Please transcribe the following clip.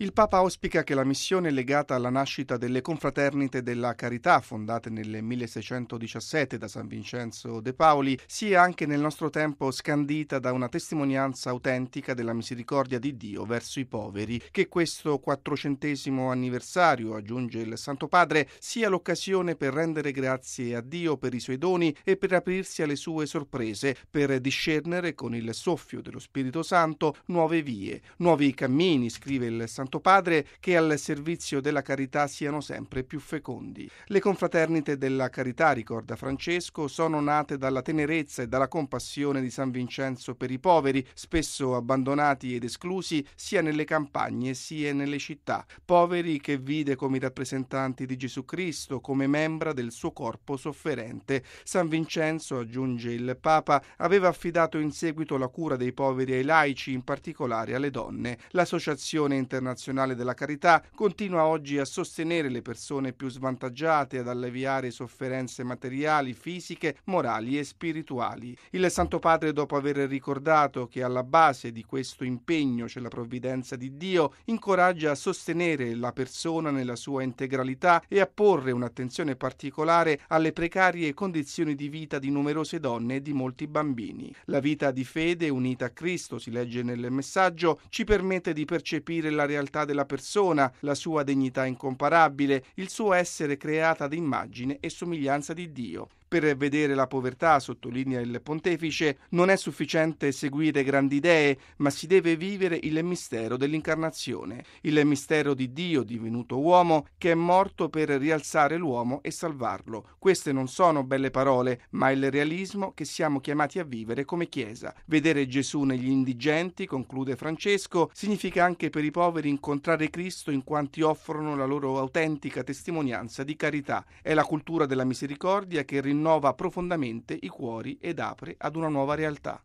Il Papa auspica che la missione legata alla nascita delle confraternite della Carità, fondate nel 1617 da San Vincenzo de Paoli, sia anche nel nostro tempo scandita da una testimonianza autentica della misericordia di Dio verso i poveri, che questo 400° anniversario, aggiunge il Santo Padre, sia l'occasione per rendere grazie a Dio per i suoi doni e per aprirsi alle sue sorprese, per discernere con il soffio dello Spirito Santo nuove vie, nuovi cammini, scrive il Santo Padre, che al servizio della carità siano sempre più fecondi. Le confraternite della carità, ricorda Francesco, sono nate dalla tenerezza e dalla compassione di San Vincenzo per i poveri, spesso abbandonati ed esclusi sia nelle campagne sia nelle città, poveri che vide come i rappresentanti di Gesù Cristo, come membra del suo corpo sofferente. San Vincenzo, aggiunge il Papa, aveva affidato in seguito la cura dei poveri ai laici, in particolare alle donne. L'Associazione Internazionale della Carità continua oggi a sostenere le persone più svantaggiate, ad alleviare sofferenze materiali, fisiche, morali e spirituali. Il Santo Padre, dopo aver ricordato che alla base di questo impegno c'è la provvidenza di Dio, incoraggia a sostenere la persona nella sua integralità e a porre un'attenzione particolare alle precarie condizioni di vita di numerose donne e di molti bambini. La vita di fede unita a Cristo, si legge nel messaggio, ci permette di percepire la realtà della persona, la sua dignità incomparabile, il suo essere creata ad immagine e somiglianza di Dio. Per vedere la povertà, sottolinea il pontefice, non è sufficiente seguire grandi idee, ma si deve vivere il mistero dell'incarnazione, il mistero di Dio divenuto uomo, che è morto per rialzare l'uomo e salvarlo. Queste non sono belle parole, ma il realismo che siamo chiamati a vivere come Chiesa. Vedere Gesù negli indigenti, conclude Francesco, significa anche per i poveri incontrare Cristo in quanti offrono la loro autentica testimonianza di carità. È la cultura della misericordia che rinnova profondamente i cuori ed apre ad una nuova realtà.